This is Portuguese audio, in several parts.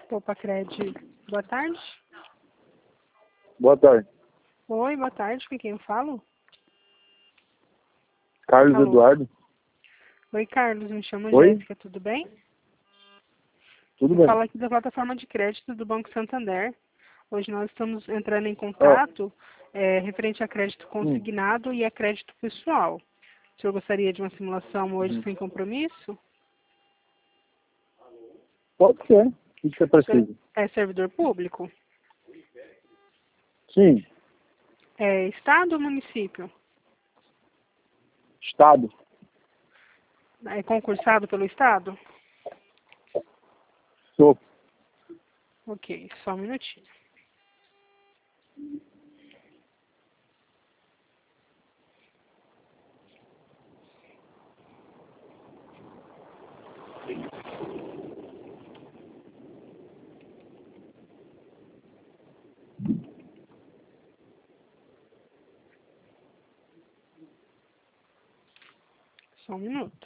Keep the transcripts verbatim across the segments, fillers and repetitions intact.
Opa, Cred. Boa tarde. Boa tarde. Oi, boa tarde. Com quem eu falo? Carlos Alô. Eduardo. Oi, Carlos. Me chamo Oi. Jéssica. Tudo bem? Tudo Eu bem? falo aqui da plataforma de crédito do Banco Santander. Hoje nós estamos entrando em contato é, referente a crédito Hum. consignado e a crédito pessoal. O senhor gostaria de uma simulação hoje Uhum. sem compromisso? Pode ser. O que você precisa? É servidor público? Sim. É estado ou município? Estado. É concursado pelo estado? Sou. Ok, só um minutinho. Só um minuto.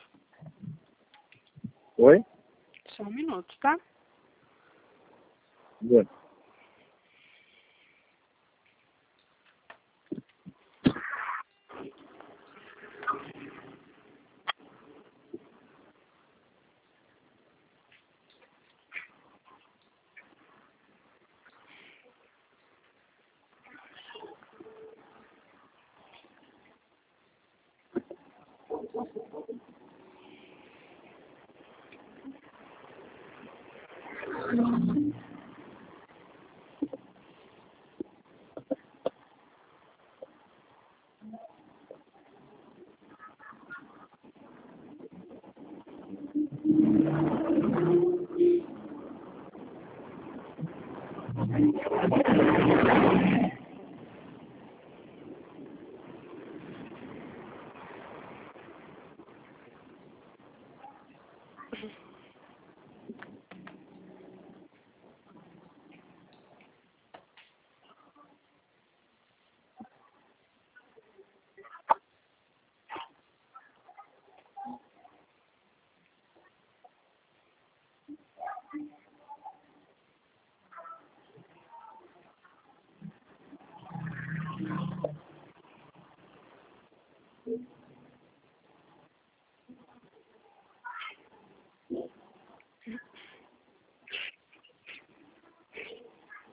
Oi? Só um minuto, tá? Bem.